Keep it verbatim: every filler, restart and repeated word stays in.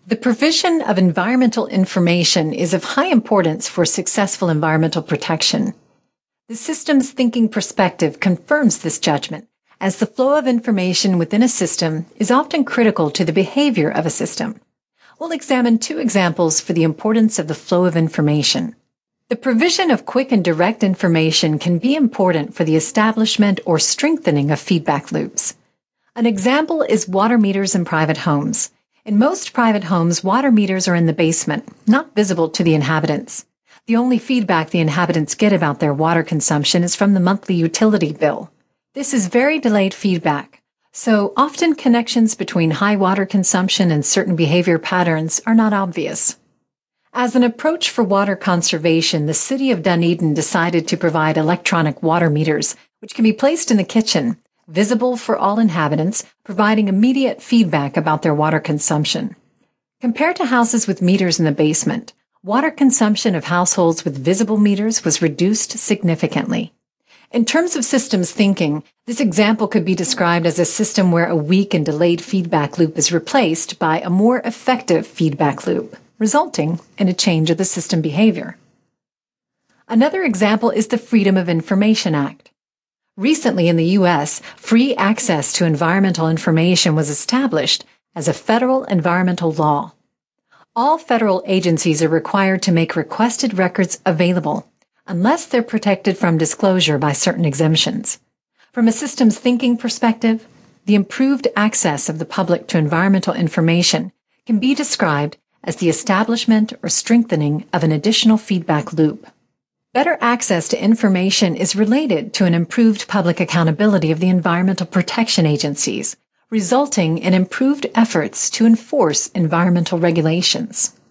The provision of environmental information is of high importance for successful environmental protection. The systems thinking perspective confirms this judgment, as the flow of information within a system is often critical to the behavior of a system. We'll examine two examples for the importance of the flow of information. The provision of quick and direct information can be important for the establishment or strengthening of feedback loops. An example is water meters in private homes. In most private homes, water meters are in the basement, not visible to the inhabitants. The only feedback the inhabitants get about their water consumption is from the monthly utility bill. This is very delayed feedback, so often connections between high water consumption and certain behavior patterns are not obvious. As an approach for water conservation, the city of Dunedin decided to provide electronic water meters, which can be placed in the kitchen, visible for all inhabitants, providing immediate feedback about their water consumption. Compared to houses with meters in the basement, water consumption of households with visible meters was reduced significantly. In terms of systems thinking, this example could be described as a system where a weak and delayed feedback loop is replaced by a more effective feedback loop, resulting in a change of the system behavior. Another example is the Freedom of Information Act. Recently in the U S, free access to environmental information was established as a federal environmental law. All federal agencies are required to make requested records available, unless they're protected from disclosure by certain exemptions. From a systems thinking perspective, the improved access of the public to environmental information can be described as the establishment or strengthening of an additional feedback loop. Better access to information is related to an improved public accountability of the environmental protection agencies, resulting in improved efforts to enforce environmental regulations.